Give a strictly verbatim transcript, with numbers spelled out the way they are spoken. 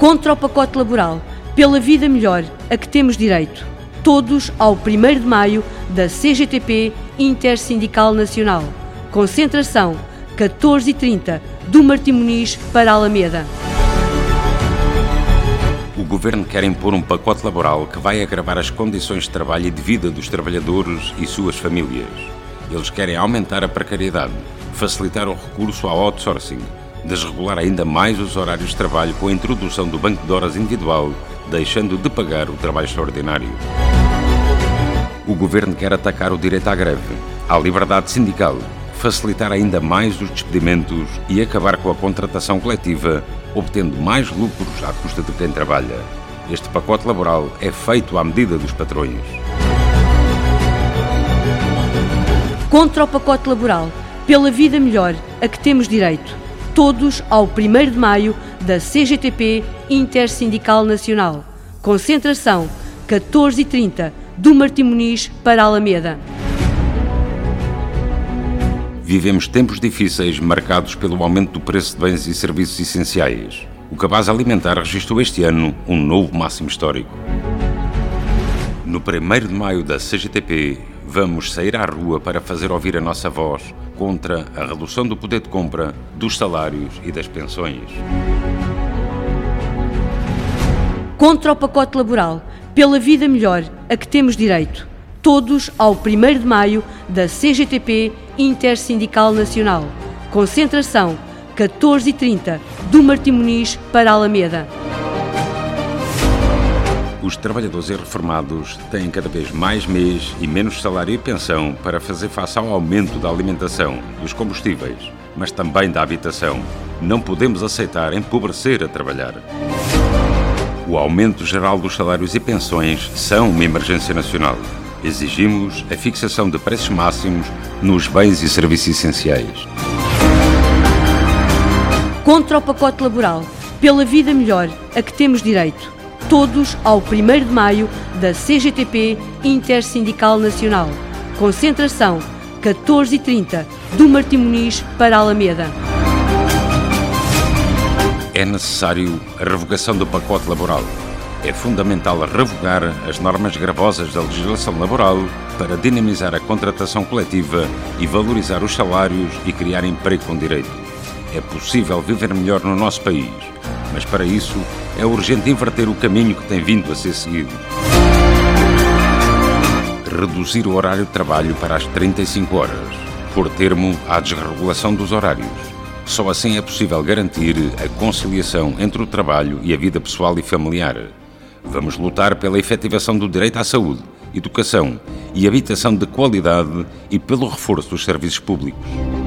Contra o pacote laboral, pela vida melhor a que temos direito. Todos ao primeiro de maio da C G T P Intersindical Nacional. Concentração, catorze e trinta, do Martim Moniz para a Alameda. O Governo quer impor um pacote laboral que vai agravar as condições de trabalho e de vida dos trabalhadores e suas famílias. Eles querem aumentar a precariedade, facilitar o recurso ao outsourcing, desregular ainda mais os horários de trabalho com a introdução do banco de horas individual, deixando de pagar o trabalho extraordinário. O Governo quer atacar o direito à greve, à liberdade sindical, facilitar ainda mais os despedimentos e acabar com a contratação coletiva, obtendo mais lucros à custa de quem trabalha. Este pacote laboral é feito à medida dos patrões. Contra o pacote laboral, pela vida melhor a que temos direito. Todos ao primeiro de maio da C G T P Intersindical Nacional. Concentração, catorze e trinta, do Martim Moniz para a Alameda. Vivemos tempos difíceis marcados pelo aumento do preço de bens e serviços essenciais. O cabaz alimentar registrou este ano um novo máximo histórico. No primeiro de maio da C G T P, vamos sair à rua para fazer ouvir a nossa voz contra a redução do poder de compra, dos salários e das pensões. Contra o pacote laboral, pela vida melhor a que temos direito. Todos ao primeiro de maio da C G T P Intersindical Nacional. Concentração, catorze e trinta, do Martim Moniz para a Alameda. Os trabalhadores e reformados têm cada vez mais mês e menos salário e pensão para fazer face ao aumento da alimentação, dos combustíveis, mas também da habitação. Não podemos aceitar empobrecer a trabalhar. O aumento geral dos salários e pensões são uma emergência nacional. Exigimos a fixação de preços máximos nos bens e serviços essenciais. Contra o pacote laboral, pela vida melhor a que temos direito. Todos ao primeiro de maio da C G T P Intersindical Nacional. Concentração, catorze e trinta, do Martim Moniz para a Alameda. É necessário a revogação do pacote laboral. É fundamental revogar as normas gravosas da legislação laboral para dinamizar a contratação coletiva e valorizar os salários e criar emprego com direito. É possível viver melhor no nosso país, mas para isso é urgente inverter o caminho que tem vindo a ser seguido. Reduzir o horário de trabalho para as trinta e cinco horas, pôr termo à desregulação dos horários. Só assim é possível garantir a conciliação entre o trabalho e a vida pessoal e familiar. Vamos lutar pela efetivação do direito à saúde, educação e habitação de qualidade e pelo reforço dos serviços públicos.